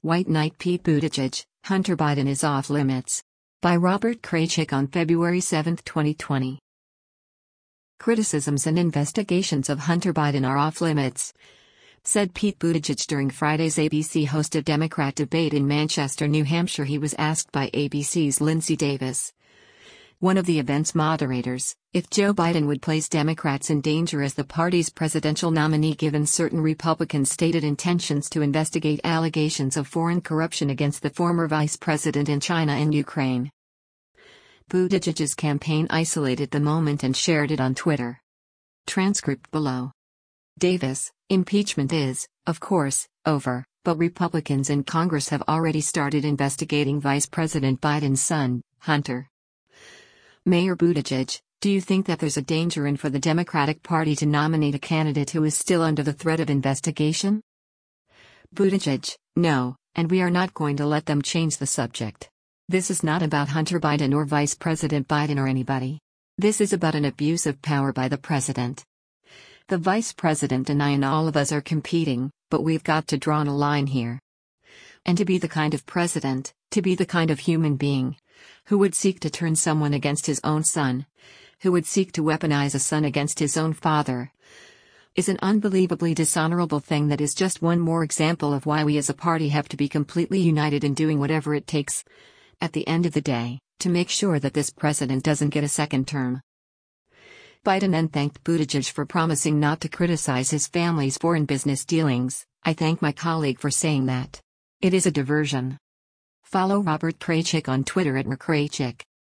White Knight Pete Buttigieg, Hunter Biden is off limits. By Robert Kraychik on February 7, 2020. Criticisms and investigations of Hunter Biden are off limits, said Pete Buttigieg during Friday's ABC-hosted Democrat debate in Manchester, New Hampshire. He was asked by ABC's Lindsay Davis, one of the event's moderators, if Joe Biden would place Democrats in danger as the party's presidential nominee given certain Republicans' stated intentions to investigate allegations of foreign corruption against the former vice president in China and Ukraine. Buttigieg's campaign isolated the moment and shared it on Twitter. Transcript below. Davis: Impeachment is, of course, over, but Republicans in Congress have already started investigating Vice President Biden's son, Hunter. Mayor Buttigieg: Do you think that there's a danger in for the Democratic Party to nominate a candidate who is still under the threat of investigation? Buttigieg: No, and we are not going to let them change the subject. This is not about Hunter Biden or Vice President Biden or anybody. This is about an abuse of power by the president. The vice president and I and all of us are competing, but we've got to draw a line here. And to be the kind of president, to be the kind of human being, who would seek to turn someone against his own son, who would seek to weaponize a son against his own father, is an unbelievably dishonorable thing that is just one more example of why we as a party have to be completely united in doing whatever it takes, at the end of the day, to make sure that this president doesn't get a second term. Biden then thanked Buttigieg for promising not to criticize his family's foreign business dealings. I thank my colleague for saying that. It is a diversion. Follow Robert Kraychik on Twitter @RKraychik.